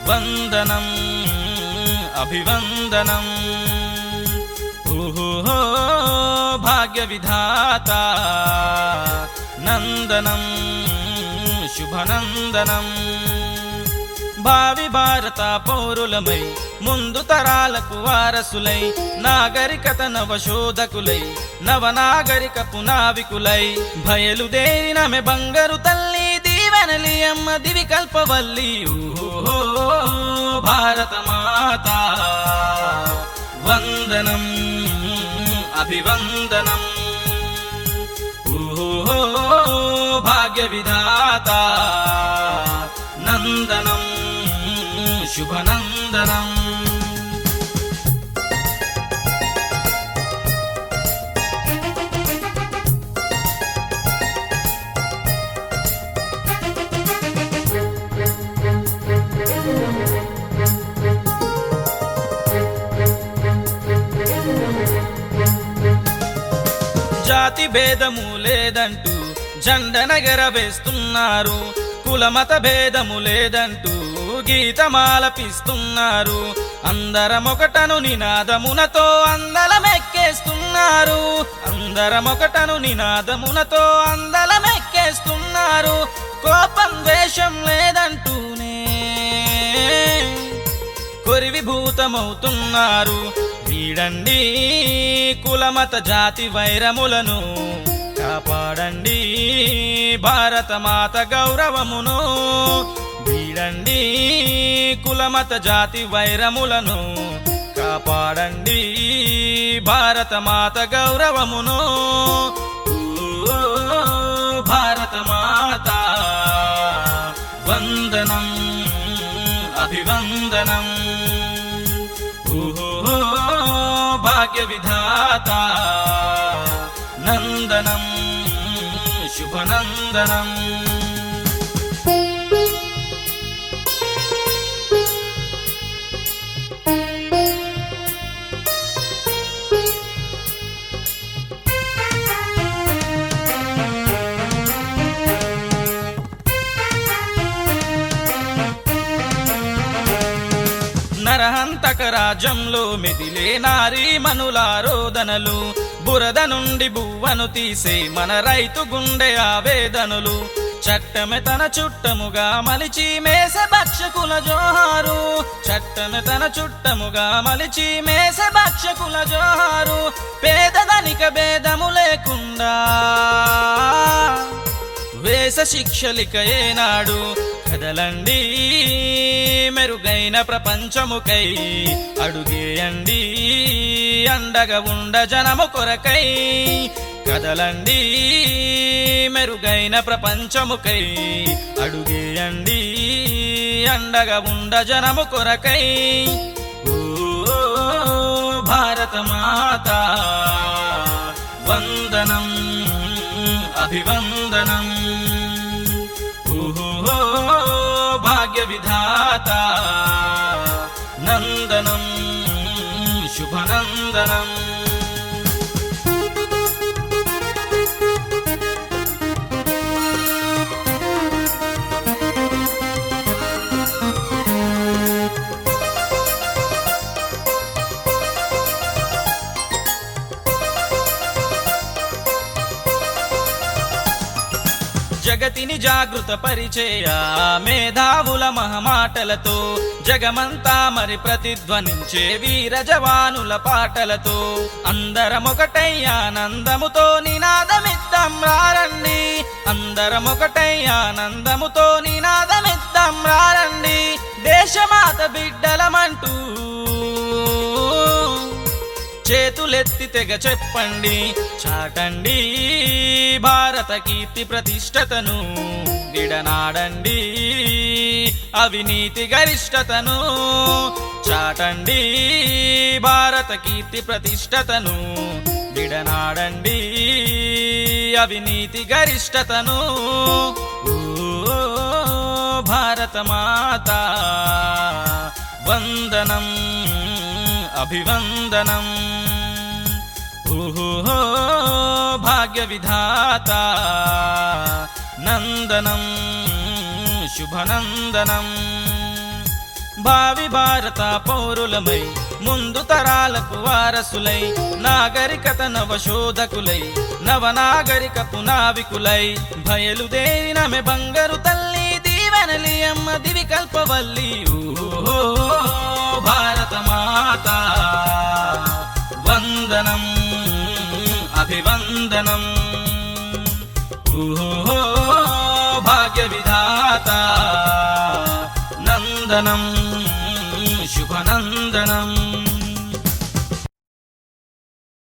వందనం అభివందనం ఓహో భాగ్య విధాత నందనం శుభనందనం భావి భారత పౌరులమై ముందు తరాలకు వారసులై నాగరికత నవశోధకులై నవనాగరిక పునావికులై బయలుదేరినమె బంగారు తల్లి దీవెనలి అమ్మ దివి కల్పవల్లి ఓహో భారత మాత వందనం అభివందనం ఓహో భాగ్య విధాత నందనం శుభనందనం జాతి భేదము లేదంటూ జెండనెగర వేస్తున్నారు, కులమత భేదము లేదంటూ గీతమాలపిస్తున్నారు. అందరమొకటను నినాదమునతో అందలమెక్కేస్తున్నారు, అందరమొకటను నినాదమునతో అందలమెక్కేస్తున్నారు. కోపం ద్వేషం లేదంటూనే కొరివిభూతమవుతున్నారు. వీడండి కులమత జాతి వైరములను, కాపాడండి భారతమాత గౌరవమును. వీడండి కులమత జాతి వైరములను, కాపాడండి భారతమాత గౌరవమును. భారతమాత వందనం అభివందనం ఓహో భాగ్య విధాత నందనం శుభనందనం నరహంతక రాజ్యంలో మెదిలే నారీ మనులారోదనలు, బురద నుండి బువ్వను తీసే మన రైతు గుండె ఆవేదనలు. చట్టమే తన చుట్టముగా మలిచి మేస భక్షకుల జోహారు, చట్టమే తన చుట్టముగా మలిచి మేస భక్షకుల జోహారు. పేదధనిక భేదము లేకుండా వేస శిక్షలిక ఏనాడు. కదలండి మెరుగైన ప్రపంచముకై, అడుగేయండి అండగా ఉండ జనము కొరకై. కదలండి మెరుగైన ప్రపంచముకై, అడుగేయండి అండగా ఉండ జనము కొరకై. ఓ భారతమాత వందనం అభివందనం ఓహో భాగ్య విధాత నందనం శుభనందనం జగతిని జాగృత పరిచేయ మేధావుల మహమాటలతో, జగమంతా మరి ప్రతిధ్వనించే వీర జవానుల పాటలతో. అందరమొకటై ఆనందముతో నినాదమిద్దాం రారండి, అందరమొకటై ఆనందముతో నినాదమిద్దాం రారండి. దేశమాత బిడ్డలమంటూ చేతులెత్తి తెగ చెప్పండి, చాటండి భారత కీర్తి ప్రతిష్టతను. విడనాడండి అవినీతి గరిష్టతను, చాటండి భారత కీర్తి ప్రతిష్టతను. విడనాడండి అవినీతి గరిష్టతను. ఓ భారతమాత వందనం అభివందనం ఓహో భాగ్య విధాత నందనం శుభనందనం భావి భారత పౌరులమై ముందు తరాలకు వారసులై నాగరికత నవశోధకులై నవనాగరికపు నావికులై బయలుదేరినమె బంగారు తల్లి దీవెనలి అమ్మ దివి కల్పవల్లి ఓ భారత మాత వందనం అభివందనం ఓ భాగ్య విధాత నందనం శుభనందనం